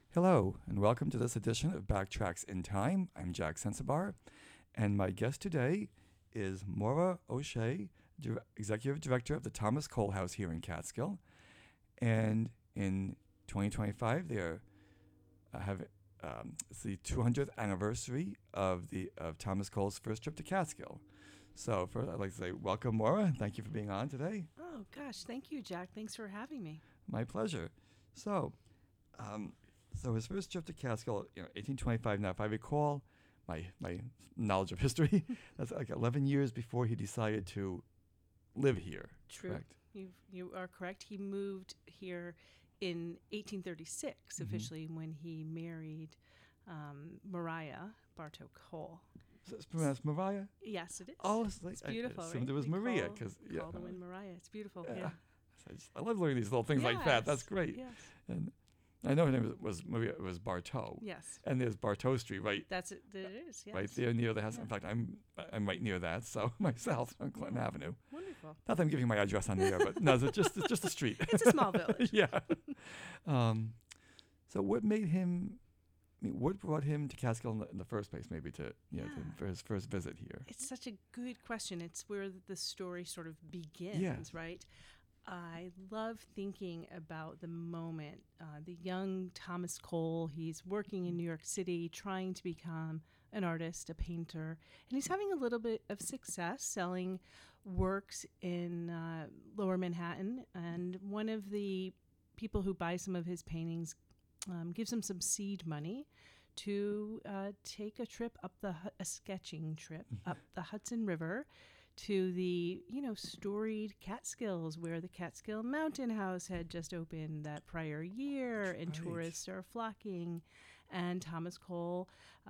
Hello, and welcome to this edition of Backtracks in Time. I'm Jack Sensabar, and my guest today is Maura O'Shea, Executive Director of the Thomas Cole House here in Catskill. And in 2025, they have it's the 200th anniversary of Thomas Cole's first trip to Catskill. So first, I'd like to say welcome, Maura. Thank you for being on today. Oh, gosh. Thank you, Jack. Thanks for having me. My pleasure. So his first trip to Catskill, 1825. Now, if I recall my knowledge of history, that's like 11 years before he decided to live here. True. Correct? You are correct. He moved here in 1836, officially, when he married Maria Bartow Cole. So it's pronounced Mariah? Yes, it is. Oh, it's beautiful, I assumed right? it was We Maria. call the wind Mariah. It's beautiful, yeah. I love learning these little things like that. That's great. Yes. And I know her name was Maria. It was Bartow. Yes. And there's Bartow Street, right? It is, yes. Right there near the house. Yeah. In fact, I'm right near that, so myself on Clinton Avenue. Wonderful. Not that I'm giving my address on the air, but no, it's just a street. It's a small village. Yeah. So what made him? What brought him to Catskill in the first place? Maybe for his first visit here. It's such a good question. It's where the story sort of begins, right? I love thinking about the moment. The young Thomas Cole, he's working in New York City, trying to become an artist, a painter, and he's having a little bit of success selling works in Lower Manhattan. And one of the people who buys some of his paintings gives him some seed money to take a trip up a sketching trip up the Hudson River to the, storied Catskills, where the Catskill Mountain House had just opened that prior year. That's and right. Tourists are flocking, and Thomas Cole,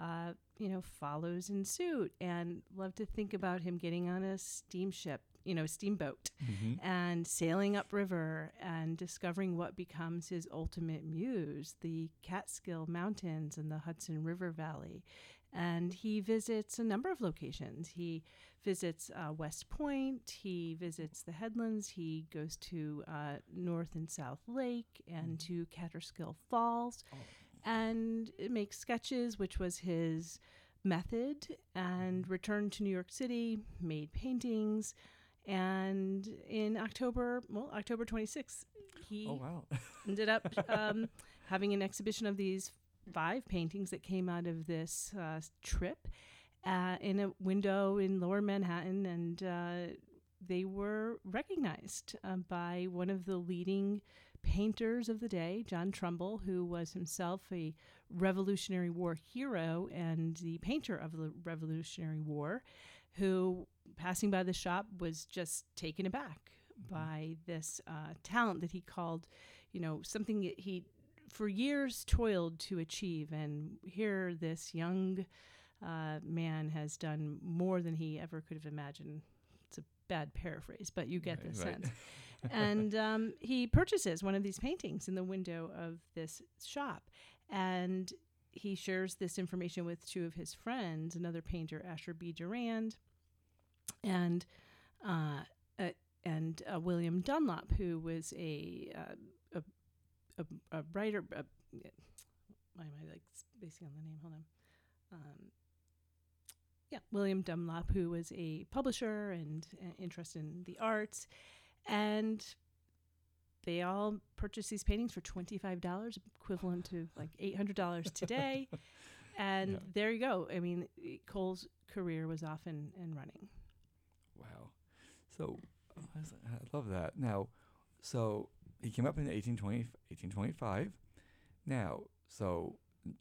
follows in suit. And love to think about him getting on a steamship, a steamboat, and sailing upriver and discovering what becomes his ultimate muse, the Catskill Mountains and the Hudson River Valley. And he visits a number of locations. He visits West Point. He visits the Headlands. He goes to North and South Lake and to Catskill Falls, and makes sketches, which was his method, and returned to New York City, made paintings. And in October 26th, he ended up having an exhibition of these 5 paintings that came out of this trip in a window in Lower Manhattan, and they were recognized by one of the leading painters of the day, John Trumbull, who was himself a Revolutionary War hero and the painter of the Revolutionary War, who, passing by the shop, was just taken aback by this talent that he called, something that he for years toiled to achieve. And here this young man has done more than he ever could have imagined. It's a bad paraphrase, but you get the sense. And he purchases one of these paintings in the window of this shop. And he shares this information with 2 of his friends, another painter, Asher B. Durand, and William Dunlop, who was a writer. Why am I spacing on the name? Hold on. William Dunlop, who was a publisher and interested in the arts, and they all purchased these paintings for $25, equivalent to like $800 today. And there you go. I mean, Cole's career was off and running. Wow. So I love that. Now, so he came up in 1825. Now, so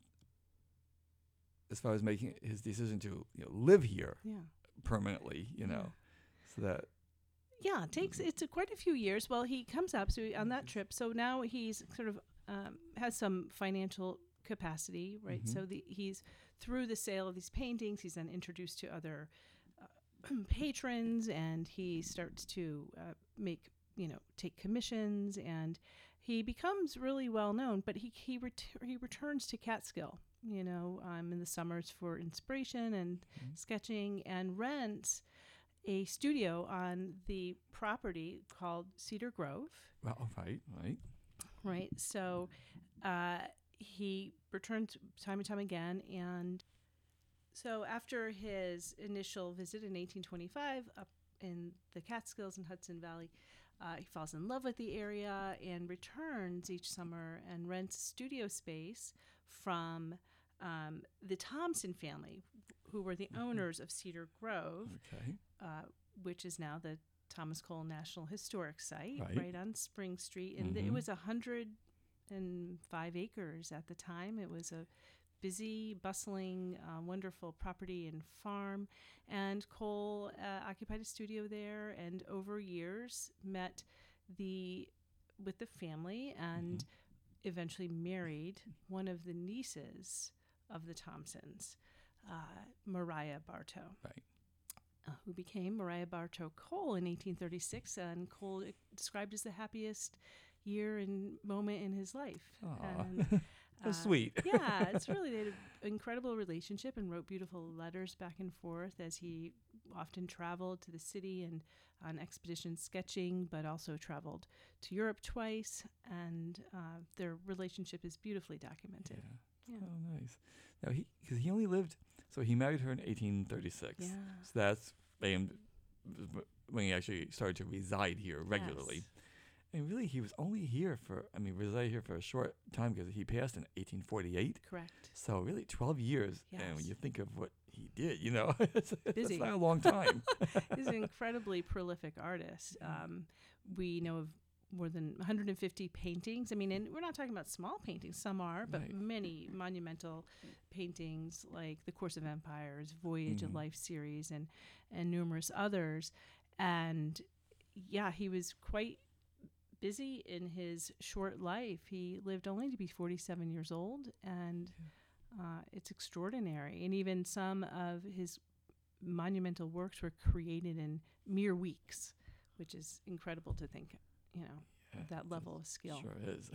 as far as making his decision to live here permanently, so that. Yeah, it's quite a few years. Well, he comes up on that trip. So now he's sort of has some financial capacity, right? So he's through the sale of these paintings, he's then introduced to other patrons, and he starts to take commissions, and he becomes really well known. But he returns to Catskill, in the summers for inspiration and sketching, and rents a studio on the property called Cedar Grove. Well, right. So he returned time and time again. And so after his initial visit in 1825 up in the Catskills and Hudson Valley, he falls in love with the area and returns each summer and rents studio space from the Thompson family, who were the owners of Cedar Grove, which is now the Thomas Cole National Historic Site, right on Spring Street. And it was 105 acres at the time. It was a busy, bustling, wonderful property and farm. And Cole occupied a studio there, and over years met with the family and eventually married one of the nieces of the Thompsons, Mariah Bartow. Who became Mariah Bartow Cole in 1836, and Cole described as the happiest year and moment in his life. And, that's sweet. Yeah, it's really, they had an incredible relationship and wrote beautiful letters back and forth as he often traveled to the city and on expeditions sketching, but also traveled to Europe twice, and their relationship is beautifully documented. Yeah. Oh, nice. Now, because he only lived, so he married her in 1836. Yeah. So that's when he actually started to reside here regularly. Yes. And really, he was only here resided here for a short time because he passed in 1848. Correct. So really 12 years. Yes. And when you think of what he did, it's Busy. not a long time. He's an incredibly prolific artist. We know of more than 150 paintings. And we're not talking about small paintings. Some are, but many monumental paintings like The Course of Empires, Voyage of Life series, and numerous others. And yeah, he was quite busy in his short life. He lived only to be 47 years old, and it's extraordinary. And even some of his monumental works were created in mere weeks, which is incredible to think, that level of skill. Sure is.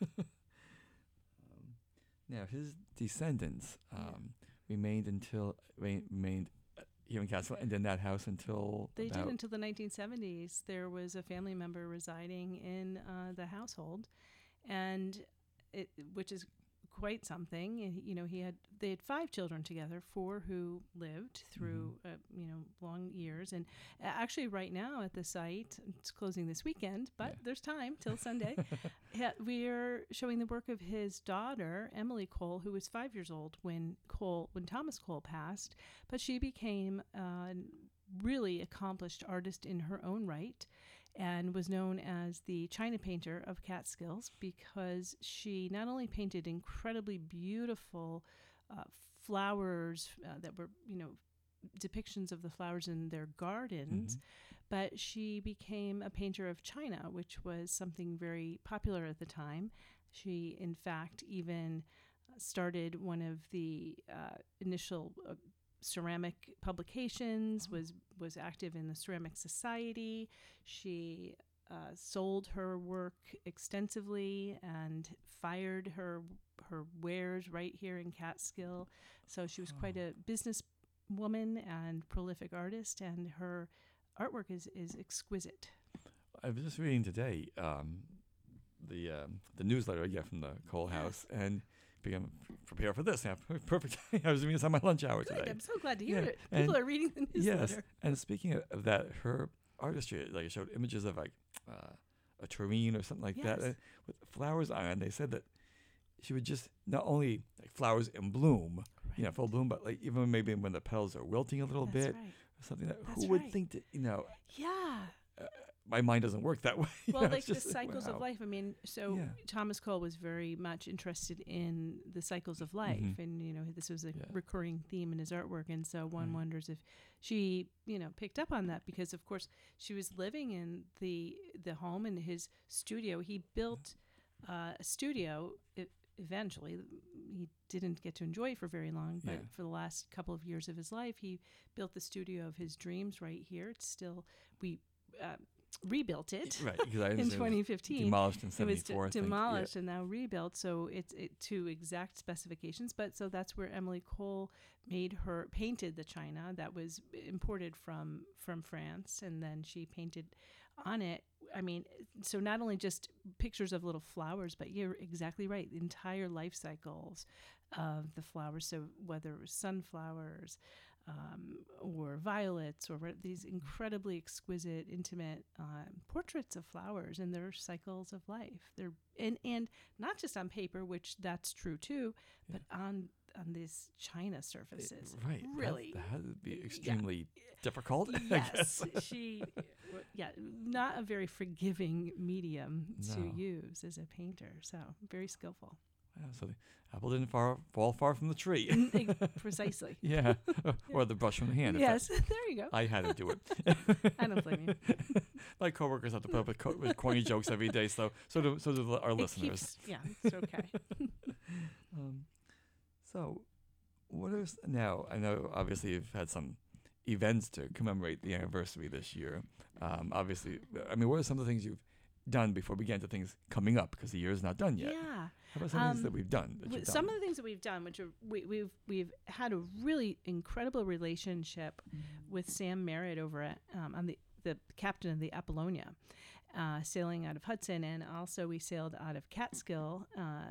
Now, his descendants remained here in Catskill and in that house until they did until the 1970s. There was a family member residing in the household, and which is quite something. And, they had 5 children together, 4 who lived through long years. And actually, right now at the site, it's closing this weekend, but there's time till Sunday. We're showing the work of his daughter, Emily Cole, who was 5 years old when Thomas Cole passed, but she became a really accomplished artist in her own right, and was known as the China painter of Catskills because she not only painted incredibly beautiful flowers that were, depictions of the flowers in their gardens, but she became a painter of China, which was something very popular at the time. She, in fact, even started one of the initial ceramic publications, was active in the Ceramic Society. She sold her work extensively and fired her wares right here in Catskill. So she was quite a businesswoman and prolific artist, and her artwork is exquisite. I was just reading today the newsletter I get from the Cole House, and began prepare for this. Yeah, perfect. I was reading this on my lunch hour today. Good. I'm so glad to hear it. People are reading the newsletter. Yes, and speaking of that, her artistry, like, showed images of a tureen or something like that with flowers on. They said that she would just not only flowers in bloom, full bloom, but even maybe when the petals are wilting a little bit, or something. Who would think that? Yeah. My mind doesn't work that way. Well, the cycles of life. Thomas Cole was very much interested in the cycles of life, and this was a recurring theme in his artwork. And so one wonders if she, picked up on that, because of course she was living in the home in his studio. He built a studio. Eventually, he didn't get to enjoy it for very long, but for the last couple of years of his life, he built the studio of his dreams right here. It's still rebuilt it in 2015. Demolished in 74. It was demolished and now rebuilt, so it's to exact specifications. But so that's where Emily Cole painted the china that was imported from France, and then she painted on it, I mean, so not only just pictures of little flowers, but you're exactly right. The entire life cycles of the flowers. So whether it was sunflowers or violets or these incredibly exquisite, intimate portraits of flowers and their cycles of life. They're and not just on paper, which that's true too, but on these china surfaces. Right. Really. That would be extremely difficult. Yes. Not a very forgiving medium to use as a painter. So very skillful. Yeah, so the apple didn't fall far from the tree. Precisely. Yeah. Or the brush from the hand. Yes. There you go. I had to do it. I don't blame you. My coworkers have to put up with corny jokes every day, so do our listeners. It's okay. So, what is now? I know obviously you've had some events to commemorate the anniversary this year. Obviously, I mean, what are some of the things you've done before we get into things coming up? Because the year is not done yet. Yeah. How about some things that we've done? Some of the things that we've done, which are, we've had a really incredible relationship with Sam Merritt over at on the captain of the Apollonia, sailing out of Hudson, and also we sailed out of Catskill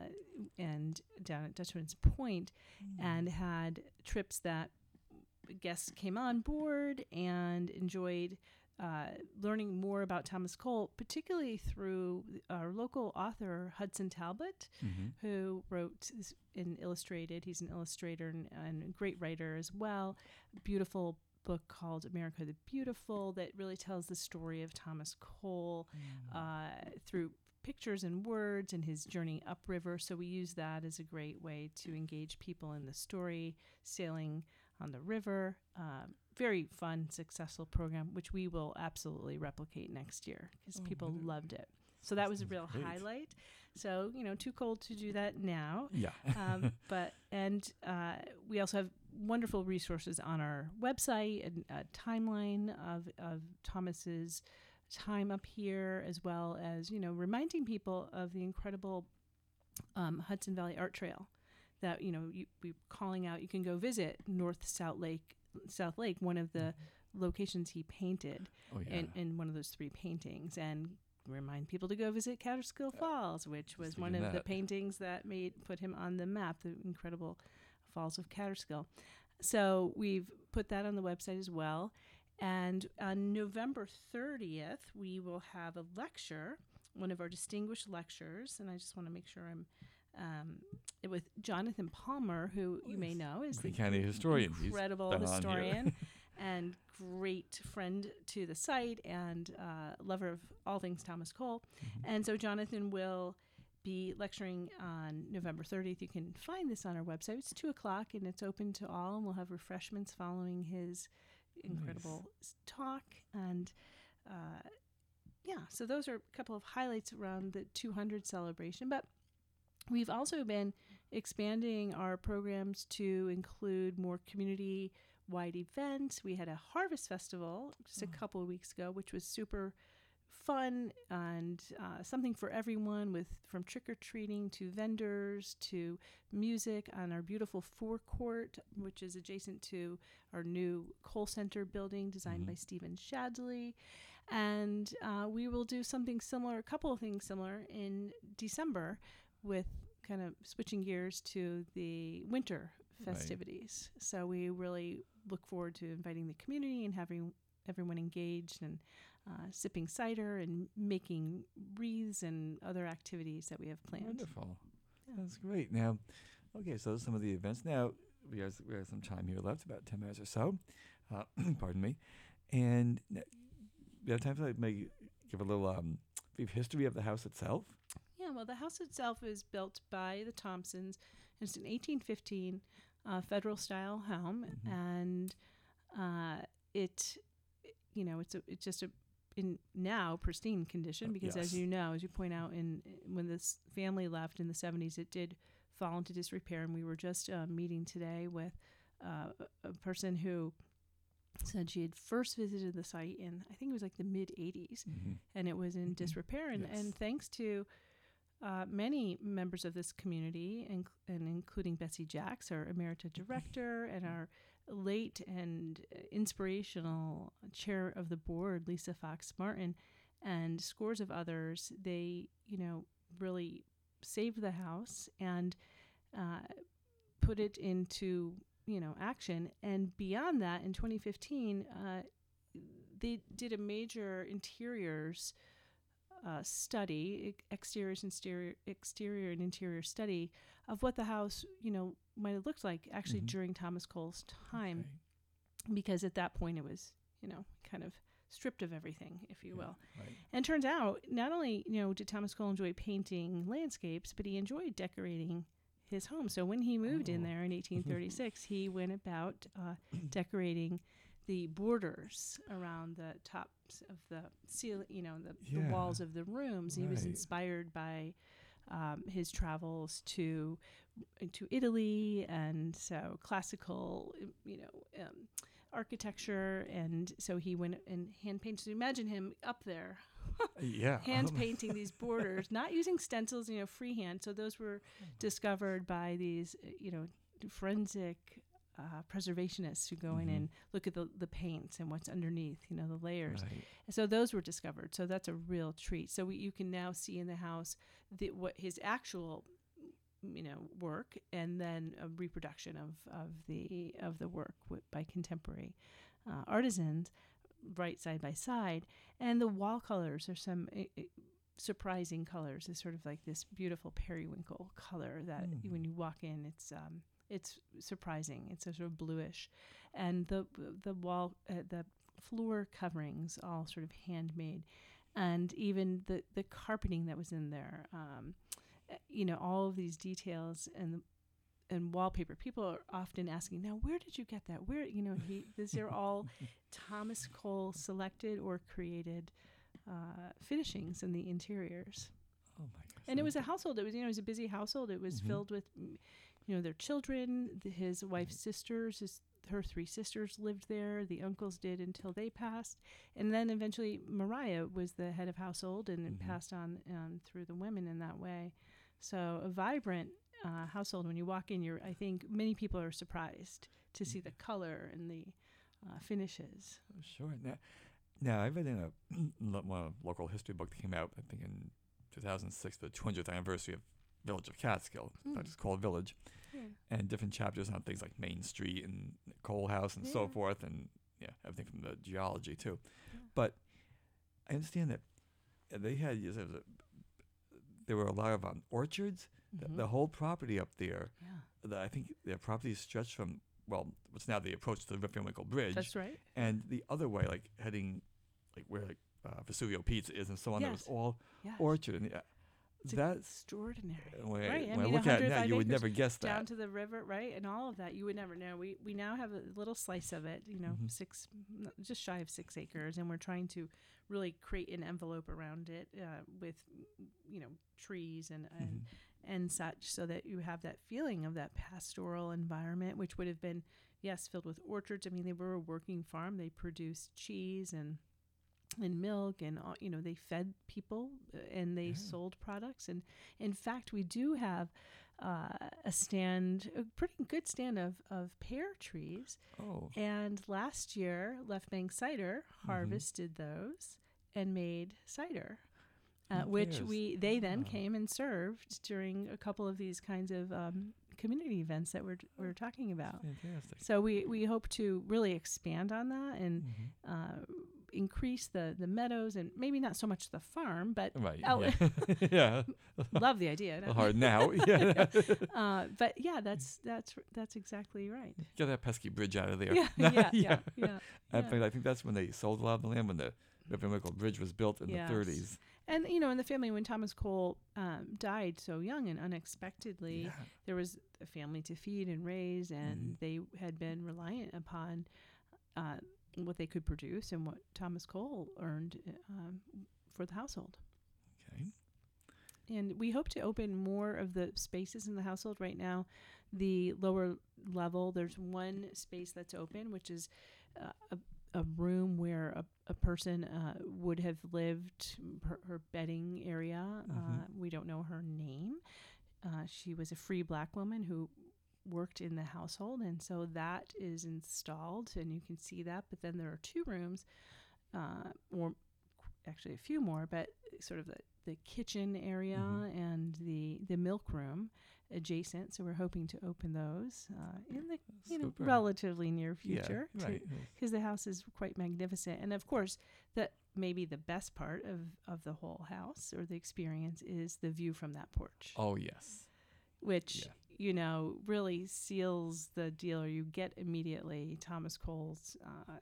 and down at Dutchman's Point, and had trips that guests came on board and enjoyed learning more about Thomas Cole, particularly through our local author, Hudson Talbot, who wrote and illustrated. He's an illustrator and a great writer as well. Beautiful book called America the Beautiful that really tells the story of Thomas Cole through pictures and words and his journey upriver. So we use that as a great way to engage people in the story, sailing on the river. Very fun, successful program, which we will absolutely replicate next year because people loved it. So that was a real highlight. So, too cold to do that now. Yeah. But we also have wonderful resources on our website and a timeline of Thomas's time up here, as well as, reminding people of the incredible Hudson Valley Art Trail that, we're calling out. You can go visit South Lake, one of the locations he painted in one of those 3 paintings, and remind people to go visit Catskill Falls, which was one of the paintings that put him on the map, the incredible Falls of Catskill. So we've put that on the website as well. And on November 30th, we will have a lecture, one of our distinguished lectures, and I just want to make sure I'm with Jonathan Palmer, who you may know is the county historian, incredible historian and great friend to the site and lover of all things Thomas Cole. And so Jonathan will be lecturing on November 30th. You can find this on our website. It's 2:00 and it's open to all, and we'll have refreshments following his incredible talk. And so those are a couple of highlights around the 200 celebration. But we've also been expanding our programs to include more community-wide events. We had a harvest festival just a couple of weeks ago, which was super fun and something for everyone, from trick-or-treating to vendors to music on our beautiful forecourt, which is adjacent to our new Cole Center building designed by Stephen Shadley. And we will do a couple of things similar in December, with kind of switching gears to the winter festivities. Right. So we really look forward to inviting the community and having everyone engaged and sipping cider and making wreaths and other activities that we have planned. Wonderful. Yeah. That's great. Now, okay, so some of the events. Now, we have some time here left, about 10 minutes or so. Pardon me. And we have time to maybe give a little brief history of the house itself. Yeah, well, the house itself was built by the Thompsons. It's an 1815 federal-style home, and it's just in now pristine condition because, as you know, as you point out, when this family left in the 70s, it did fall into disrepair. And we were just meeting today with a person who said she had first visited the site in, I think it was like the mid-'80s, and it was in disrepair. And thanks to many members of this community, and including Betsy Jacks, our emerita director, and our late and inspirational chair of the board, Lisa Fox Martin, and scores of others. They, really saved the house and put it into, action. And beyond that, in 2015, they did a major interiors study, exterior and interior study of what the house, might have looked like actually during Thomas Cole's time, because at that point it was, kind of stripped of everything, if you will. Right. And turns out, not only, did Thomas Cole enjoy painting landscapes, but he enjoyed decorating his home. So when he moved in there in 1836, he went about decorating the borders around the tops of the ceiling, the walls of the rooms. He was inspired by his travels to Italy, and so classical, architecture, and so he went and hand painted. So imagine him up there, hand painting these borders, not using stencils, freehand. So those were discovered by these, forensic preservationists who go in and look at the paints and what's underneath, the layers. Right. So those were discovered. So that's a real treat. So you can now see in the house what his actual, work, and then a reproduction of the work by contemporary artisans, right side by side. And the wall colors are some surprising colors. It's sort of like this beautiful periwinkle color that when you walk in, it's surprising. It's a sort of bluish, and the wall, the floor coverings, all sort of handmade, and even the carpeting that was in there. All of these details and wallpaper. People are often asking, now, where did you get that? Where, these are all Thomas Cole selected or created finishings in the interiors. Oh my gosh. And it was a household. It was, it was a busy household. It was filled with, their children, his wife's sisters, her three sisters lived there. The uncles did until they passed. And then eventually Mariah was the head of household and passed on through the women in that way. So a vibrant household. When you walk in, I think many people are surprised to see the color and the finishes. Oh, sure. Now I read in a local history book that came out, I think in 2006, the 200th anniversary of Village of Catskill. It's called Village. Yeah. And different chapters on things like Main Street and Cole House and so forth, and everything from the geology too. Yeah. But I understand that they had there were a lot of orchards. The whole property up there. Yeah. I think their property stretched from what's now the approach to the Rip Van Winkle Bridge. That's right. And the other way, like heading where Vesuvio Pizza is and so on. Yes. It was all orchard. And, that's extraordinary. Right. When I look at it now, you would never guess that. Down to the river, right? And all of that, you would never know. We now have a little slice of it, just shy of 6 acres, and we're trying to really create an envelope around it with, trees and such, so that you have that feeling of that pastoral environment, which would have been, filled with orchards. I mean, they were a working farm. They produced cheese and milk, and they fed people, and they sold products. And in fact, we do have a pretty good stand of pear trees. Oh. And last year, Left Bank Cider harvested those and made cider, which they then came and served during a couple of these kinds of community events that we're talking about. Fantastic. So we hope to really expand on that and increase the meadows, and maybe not so much the farm, but love the idea. Hard now, but that's exactly right. Get that pesky bridge out of there. Yeah. I think that's when they sold a lot of the land, when the Rip Van Winkle Bridge was built in the 30s. And in the family, when Thomas Cole died so young and unexpectedly, there was a family to feed and raise, and they had been reliant upon what they could produce and what Thomas Cole earned for the household. Okay. And we hope to open more of the spaces in the household. Right now, the lower level, there's one space that's open, which is a room where a person would have lived, her bedding area. We don't know her name. She was a free Black woman who worked in the household, and so that is installed, and you can see that. But then there are 2 rooms, or actually a few more, but sort of the kitchen area and the milk room adjacent. So we're hoping to open those in the relatively near future, because the house is quite magnificent. And of course, that maybe the best part of the whole house or the experience is the view from that porch. Oh yes, which really seals the deal, or you get immediately Thomas Cole's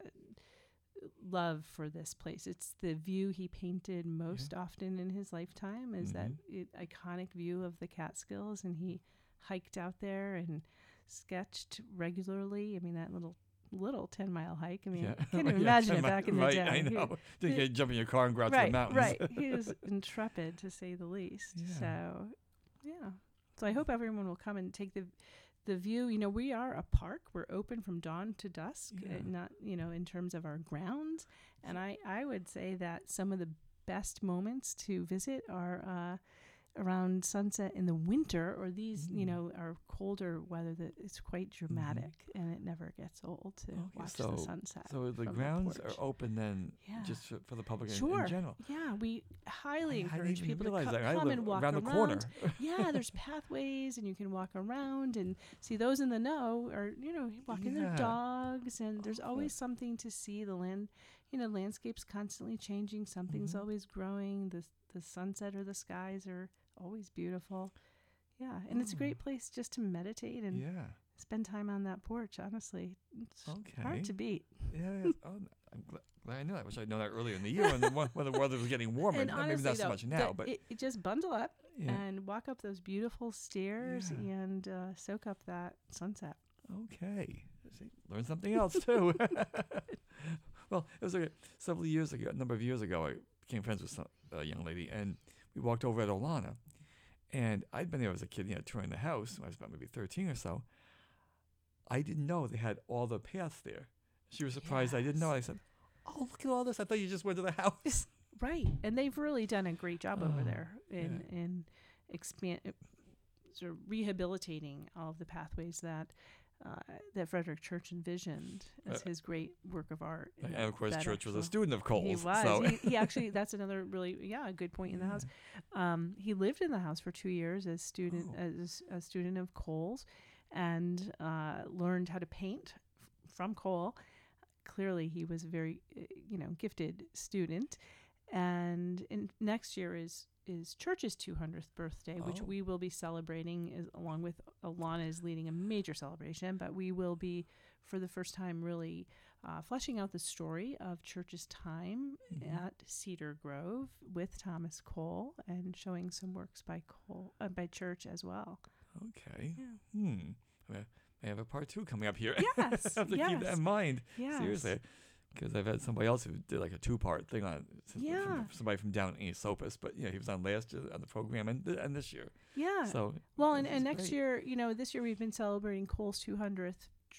love for this place. It's the view he painted most often in his lifetime, is that iconic view of the Catskills, and he hiked out there and sketched regularly. I mean, that little 10-mile hike. I mean, can you imagine it back in the day? I know. Didn't jump in your car and go out to the mountains. Right. He was intrepid, to say the least. Yeah. So, yeah. So I hope everyone will come and take the view. We are a park. We're open from dawn to dusk, not, in terms of our grounds. And I would say that some of the best moments to visit are around sunset in the winter, or these, are colder weather that it's quite dramatic, and it never gets old to watch the sunset. So the grounds are open then, just for the public in general. Yeah, we highly encourage people to come and walk around. The corner. Yeah, there's pathways, and you can walk around and see those in the know, or walking their dogs, and there's always something to see. The landscape's constantly changing. Something's always growing. The sunset or the skies are always beautiful. Yeah, and it's a great place just to meditate and spend time on that porch. Honestly, it's hard to beat. Yeah. I'm glad I knew that. I wish I'd known that earlier in the year when the weather was getting warmer. And honestly, maybe not so much now, but it just bundle up and walk up those beautiful stairs and soak up that sunset. Okay, learn something else too. Well, it was a number of years ago. I became friends with a young lady, and we walked over at Olana. And I'd been there as a kid, touring the house when I was about maybe 13 or so. I didn't know they had all the paths there. She was surprised I didn't know. I said, "Oh, look at all this! I thought you just went to the house." Right, and they've really done a great job over there in sort of rehabilitating all of the pathways that Frederick Church envisioned as his great work of art. And of course, Church was a student of Cole's. He was. So. He actually, that's another really, a good point in the house. He lived in the house for 2 years as a student of Cole's, and learned how to paint from Cole. Clearly, he was a very, gifted student. And next year is Church's 200th birthday, which we will be celebrating along with Olana is leading a major celebration. But we will be, for the first time, really fleshing out the story of Church's time at Cedar Grove with Thomas Cole, and showing some works by Church as well. Okay. Yeah. I have a part 2 coming up here. Yes. I have to keep that in mind. Yes. Seriously. Because I've had somebody else who did like a 2-part thing on it. Somebody from down in Esopus, but he was on last year on the program and this year. Yeah. So and next year, this year we've been celebrating Cole's 200th,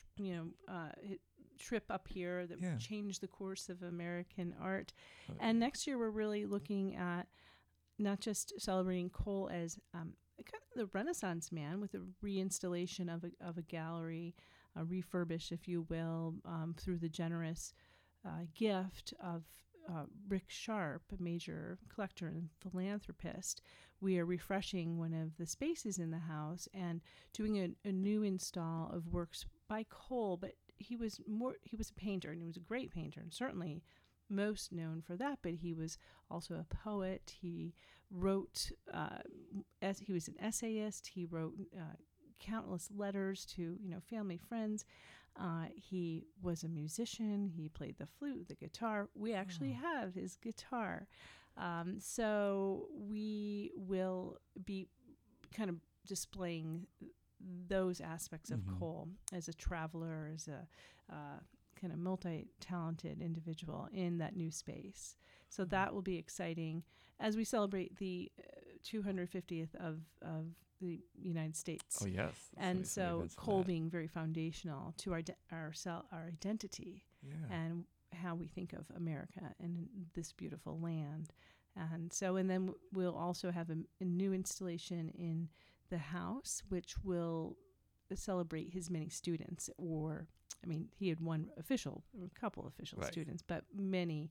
trip up here that changed the course of American art. And next year we're really looking at not just celebrating Cole as kind of the Renaissance man, with a reinstallation of a gallery, refurbished, if you will, through the generous gift of Rick Sharp, a major collector and philanthropist. We are refreshing one of the spaces in the house and doing a new install of works by Cole. But he was a painter, and he was a great painter, and certainly most known for that. But he was also a poet. He wrote, he was an essayist. He wrote countless letters to family, friends. He was a musician. He played the flute, the guitar. We actually have his guitar. So we will be kind of displaying those aspects of Cole as a traveler, as a kind of multi-talented individual in that new space. So that will be exciting as we celebrate the 250th of the United States. Oh, yes. And so Cole being very foundational to our identity and how we think of America and this beautiful land. And then we'll also have a new installation in the house, which will celebrate his many students. He had a couple official students, but many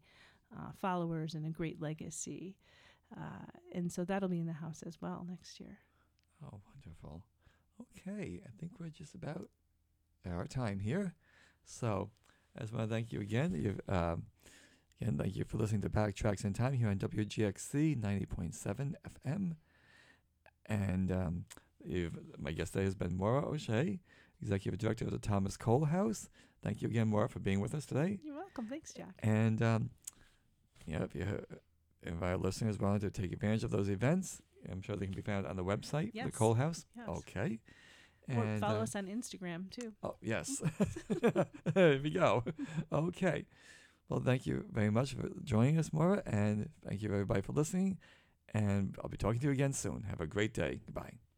followers and a great legacy. And so that'll be in the house as well next year. Oh, wonderful. Okay, I think we're just about at our time here. So I just want to thank you again. Again, thank you for listening to Backtracks in Time here on WGXC 90.7 FM. And my guest today has been Maura O'Shea, Executive Director of the Thomas Cole House. Thank you again, Maura, for being with us today. You're welcome. Thanks, Jack. And if our listeners wanted to take advantage of those events, I'm sure they can be found on the website, Yes. the Cole House. Yes. Okay. Or And follow us on Instagram, too. Oh, yes. There we go. Okay. Well, thank you very much for joining us, Maura, and thank you, everybody, for listening. And I'll be talking to you again soon. Have a great day. Goodbye.